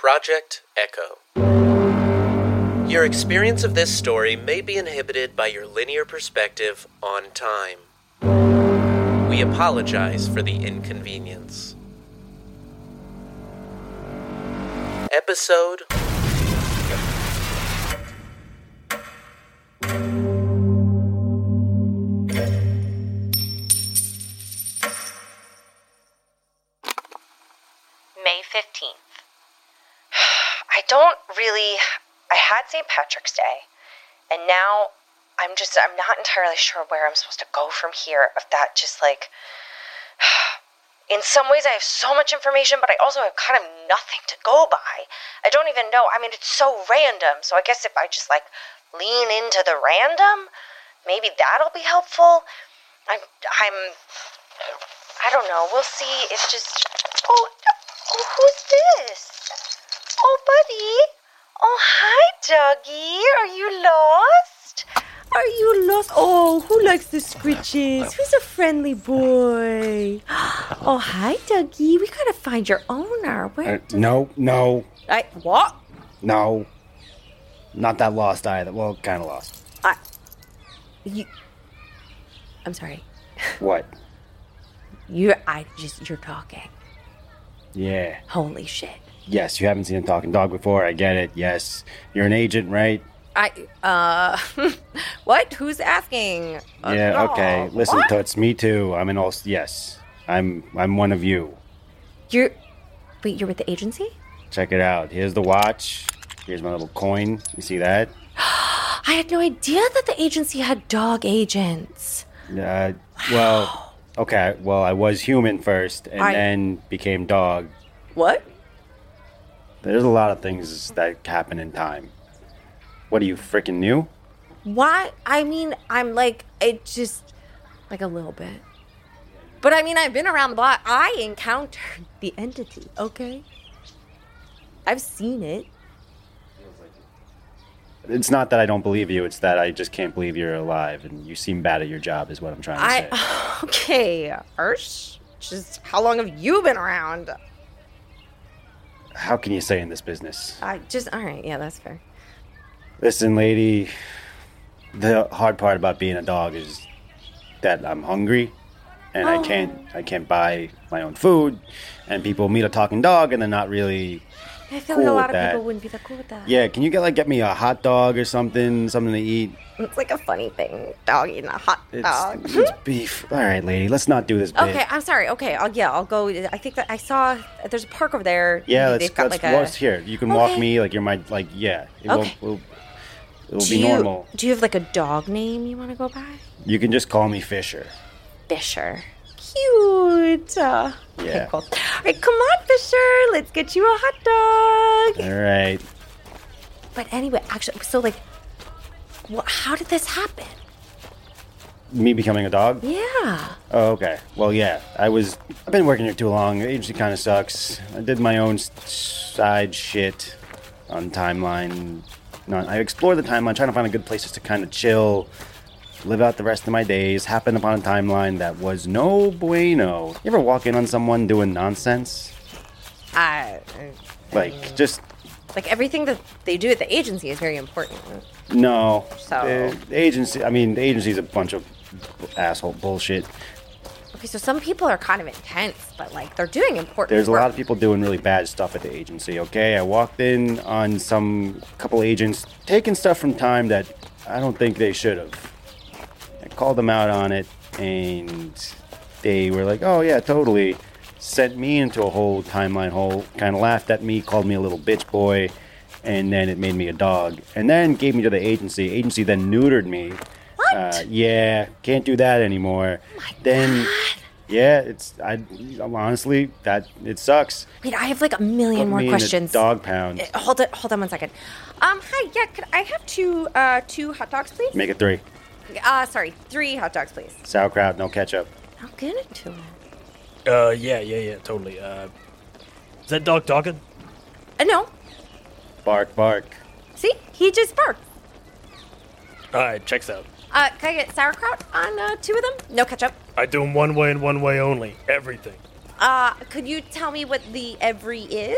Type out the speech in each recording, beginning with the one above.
Project Echo. Your experience of this story may be inhibited by your linear perspective on time. We apologize for the inconvenience. Episode May 15th. I had St. Patrick's Day, and now I'm not entirely sure where I'm supposed to go from here. If that in some ways I have so much information, but I also have kind of nothing to go by. I don't even know. I mean, it's so random, so I guess if I just lean into the random, maybe that'll be helpful. I don't know. We'll see. It's just, oh, who's this? Oh, buddy. Oh, hi, doggy. Are you lost? Are you lost? Oh, who likes the scritches? Who's a friendly boy? Oh, hi, Dougie. We gotta find your owner. Where? No. What? No. Not that lost either. Well, kind of lost. I'm sorry. What? You're talking. Yeah. Holy shit. Yes, you haven't seen a talking dog before. I get it. Yes. You're an agent, right? What? Who's asking? Yeah, okay. Listen, what? Toots, me too. Yes. I'm one of you. You're with the agency? Check it out. Here's the watch. Here's my little coin. You see that? I had no idea that the agency had dog agents. Well, okay. Well, I was human first and then became dog. What? There's a lot of things that happen in time. What, are you freaking new? What? I mean, I'm a little bit. But I mean, I've been around the block. I encountered the entity, okay? I've seen it. It's not that I don't believe you, it's that I just can't believe you're alive and you seem bad at your job is what I'm trying to say. Okay, Arsh, just how long have you been around? How can you say in this business? Alright, yeah, that's fair. Listen, lady, the hard part about being a dog is that I'm hungry and I can't buy my own food, and people meet a talking dog and they're not really I feel cool like a lot with of that. people wouldn't be that cool with that. Yeah, can you get me a hot dog or something to eat? It's like a funny thing, dog eating a hot dog. It's beef. All right, lady, let's not do this bit. Okay, I'm sorry. Okay, I'll go. I think that I saw there's a park over there. Yeah, They've got here. You can walk me you're my yeah. It will be normal. Do you have a dog name you want to go by? You can just call me Fisher. Fisher. Cute. Yeah. Okay, cool. All right, come on, Fisher. Let's get you a hot dog. All right. But anyway, actually, so how did this happen? Me becoming a dog? Yeah. Oh, okay. Well, yeah. I've been working here too long. The agency kind of sucks. I did my own side shit on Timeline. I explored the Timeline, trying to find a good places to kind of chill, live out the rest of my days. Happened upon a timeline that was no bueno. You ever walk in on someone doing nonsense? Everything that they do at the agency is very important. No. So the agency's a bunch of asshole bullshit. Okay, so some people are kind of intense, but they're doing important There's work. a lot of people doing really bad stuff at the agency, okay? I walked in on couple agents taking stuff from time that I don't think they should have. I called them out on it, and they were like, oh yeah, totally. Sent me into a whole timeline hole, kind of laughed at me, called me a little bitch boy, and then it made me a dog. And then gave me to the agency. Agency then neutered me. What? Yeah, can't do that anymore. Oh my God. Yeah, honestly, it sucks. Wait, I have a million more questions. In a dog pound. Hold on 1 second. Hi, yeah, could I have two hot dogs, please? Make it 3. Sorry, 3 hot dogs, please. Sauerkraut, no ketchup. I'll get into it. Yeah, totally. Is that dog talking? No. Bark, bark. See? He just barked. Alright, checks out. Can I get sauerkraut on 2 of them? No ketchup. I do them one way and one way only. Everything. Could you tell me what the every is?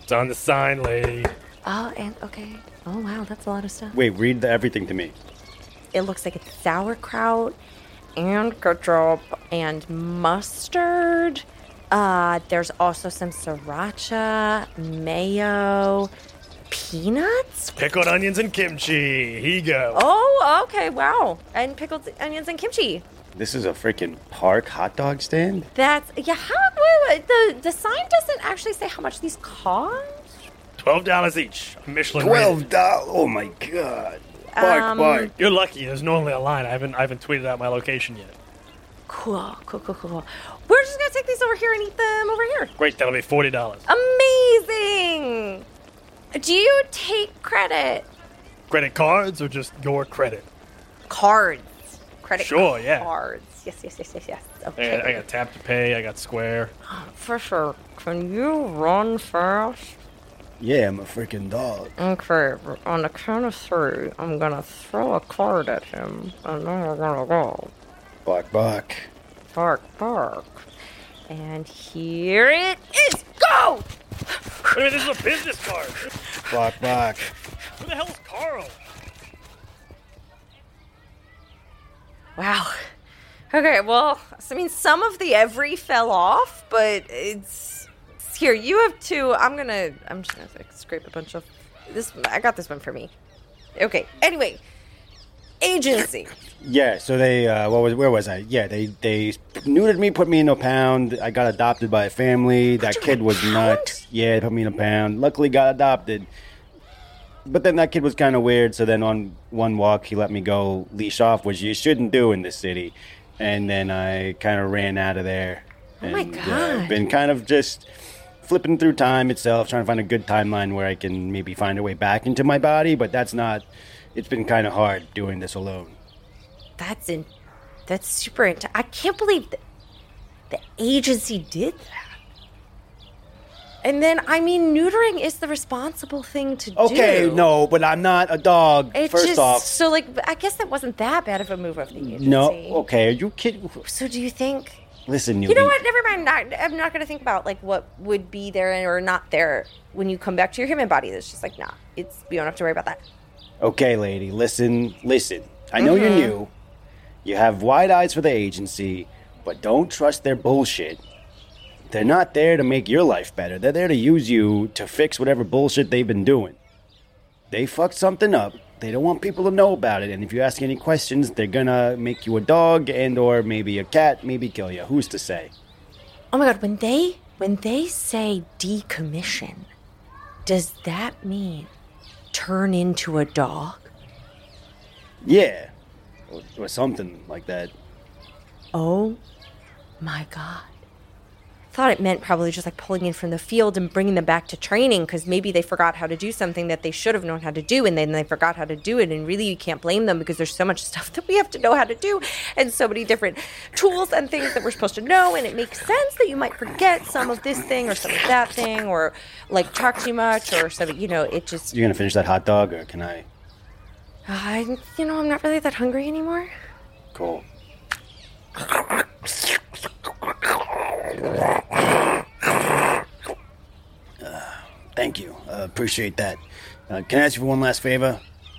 It's on the sign, lady. Oh, and okay. Oh, wow, that's a lot of stuff. Wait, read everything to me. It looks like it's sauerkraut and ketchup and mustard. There's also some sriracha, mayo, peanuts. Pickled onions and kimchi. Here you go. Oh, okay, wow. And pickled onions and kimchi. This is a freaking park hot dog stand? That's, yeah, wait, the sign doesn't actually say how much these cost. $12 each. Michelin rated. $12? Oh my god. Bark. You're lucky. There's normally a line. I haven't tweeted out my location yet. Cool. We're just gonna take these over here and eat them over here. Great. That'll be $40. Amazing. Do you take credit? Credit cards or just your credit? Cards. Credit Sure, yeah. cards. Yes. Okay. I got tap to pay. I got Square. For sure. Can you run fast? Yeah, I'm a freaking dog. Okay, on the count of 3, I'm gonna throw a card at him, and then we're gonna go. Bark. Bark. And here it is. Go! Wait a minute, this is a business card. Bark. Who the hell is Carl? Wow. Okay, well, I mean, some of the every fell off, but it's... Here, you have 2. I'm just gonna scrape a bunch of... I got this one for me. Okay, anyway. Agency. Yeah, so they, where was I? Yeah, they neutered me, put me in a pound. I got adopted by a family. That kid was nuts. Yeah, they put me in a pound. Luckily got adopted. But then that kid was kind of weird, so then on one walk, he let me go leash off, which you shouldn't do in this city. And then I kind of ran out of there. Oh my And, God. been kind of just flipping through time itself, trying to find a good timeline where I can maybe find a way back into my body, but that's not... It's been kind of hard doing this alone. That's super I can't believe that the agency did that. And then, I mean, neutering is the responsible thing to do. Okay, no, but I'm not a dog, first off. So, like, I guess that wasn't that bad of a move of the agency. No, okay, are you kidding? So do you think... Listen, You know what? Never mind. I'm not going to think about, like, what would be there or not there when you come back to your human body. It's just like, nah, you don't have to worry about that. Okay, lady, listen. I know you're new. You have wide eyes for the agency, but don't trust their bullshit. They're not there to make your life better. They're there to use you to fix whatever bullshit they've been doing. They fucked something up. They don't want people to know about it, and if you ask any questions, they're gonna make you a dog and or maybe a cat, maybe kill you. Who's to say? Oh my God, when they say decommission, does that mean turn into a dog? Yeah, or something like that. Oh my God. Thought it meant probably just like pulling in from the field and bringing them back to training because maybe they forgot how to do something that they should have known how to do and then they forgot how to do it, and really you can't blame them because there's so much stuff that we have to know how to do and so many different tools and things that we're supposed to know, and it makes sense that you might forget some of this thing or some of that thing or like talk too much or something, it just... You gonna finish that hot dog or can I? I'm not really that hungry anymore. Cool. Thank you. Appreciate that. Can I ask you for one last favor?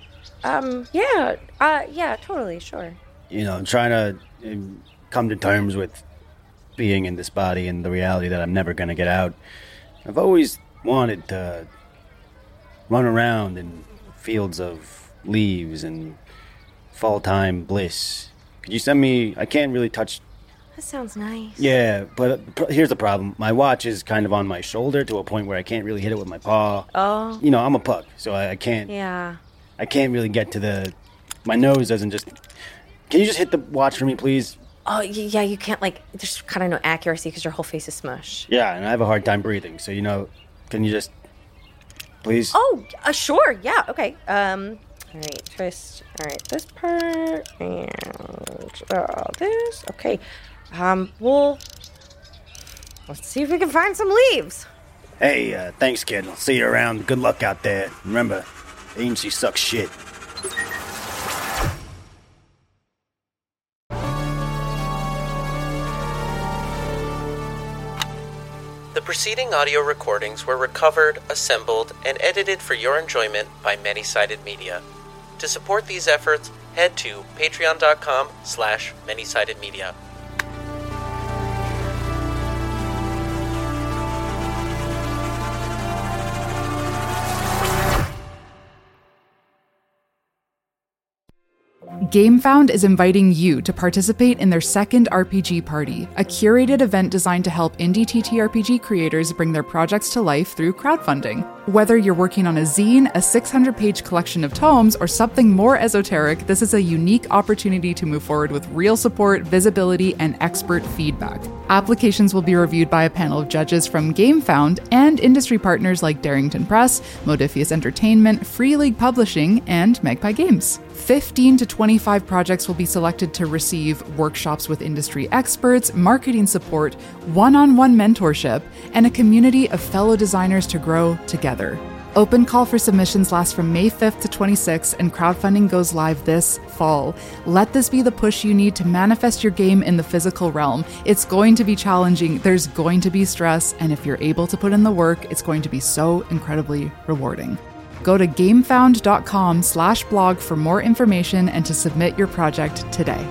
Yeah, totally, sure. I'm trying to come to terms with being in this body and the reality that I'm never going to get out. I've always wanted to run around in fields of leaves and fall-time bliss. Could you send me... I can't really touch... That sounds nice. Yeah, but here's the problem. My watch is kind of on my shoulder to a point where I can't really hit it with my paw. Oh. I'm a pug, so I can't... Yeah. I can't really get to the... My nose doesn't just... Can you just hit the watch for me, please? Oh, yeah, you can't, there's kind of no accuracy because your whole face is smush. Yeah, and I have a hard time breathing, so, can you just... Please? Oh, sure, yeah, okay. All right, twist. All right, this part, and this. Okay. Well, let's see if we can find some leaves. Hey, thanks, kid. I'll see you around. Good luck out there. Remember, agency sucks shit. The preceding audio recordings were recovered, assembled, and edited for your enjoyment by Many-Sided Media. To support these efforts, head to patreon.com/manysidedmedia. GameFound is inviting you to participate in their second RPG Party, a curated event designed to help indie TTRPG creators bring their projects to life through crowdfunding. Whether you're working on a zine, a 600-page collection of tomes, or something more esoteric, this is a unique opportunity to move forward with real support, visibility, and expert feedback. Applications will be reviewed by a panel of judges from GameFound and industry partners like Darrington Press, Modifius Entertainment, Free League Publishing, and Magpie Games. 15 to 25 projects will be selected to receive workshops with industry experts, marketing support, one-on-one mentorship, and a community of fellow designers to grow together. Open call for submissions lasts from May 5th to 26th, and crowdfunding goes live this fall. Let this be the push you need to manifest your game in the physical realm. It's going to be challenging, there's going to be stress, and if you're able to put in the work, it's going to be so incredibly rewarding. Go to gamefound.com/blog for more information and to submit your project today.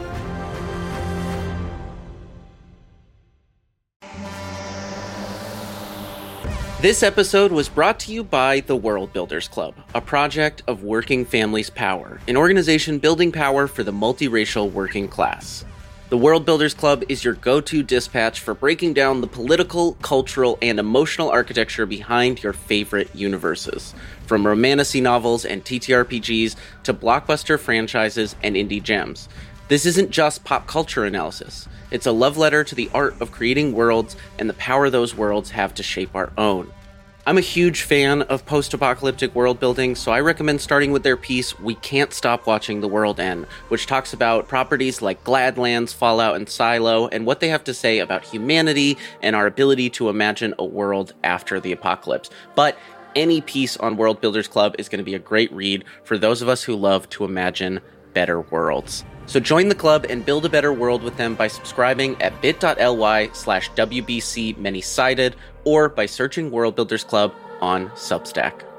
This episode was brought to you by the World Builders Club, a project of Working Families Power, an organization building power for the multiracial working class. The World Builders Club is your go-to dispatch for breaking down the political, cultural, and emotional architecture behind your favorite universes. From romantasy novels and TTRPGs to blockbuster franchises and indie gems. This isn't just pop culture analysis. It's a love letter to the art of creating worlds and the power those worlds have to shape our own. I'm a huge fan of post-apocalyptic world building, so I recommend starting with their piece, We Can't Stop Watching the World End, which talks about properties like Gladlands, Fallout, and Silo, and what they have to say about humanity and our ability to imagine a world after the apocalypse. But any piece on World Builders Club is going to be a great read for those of us who love to imagine better worlds. So join the club and build a better world with them by subscribing at bit.ly/WBC Many-Sided or by searching World Builders Club on Substack.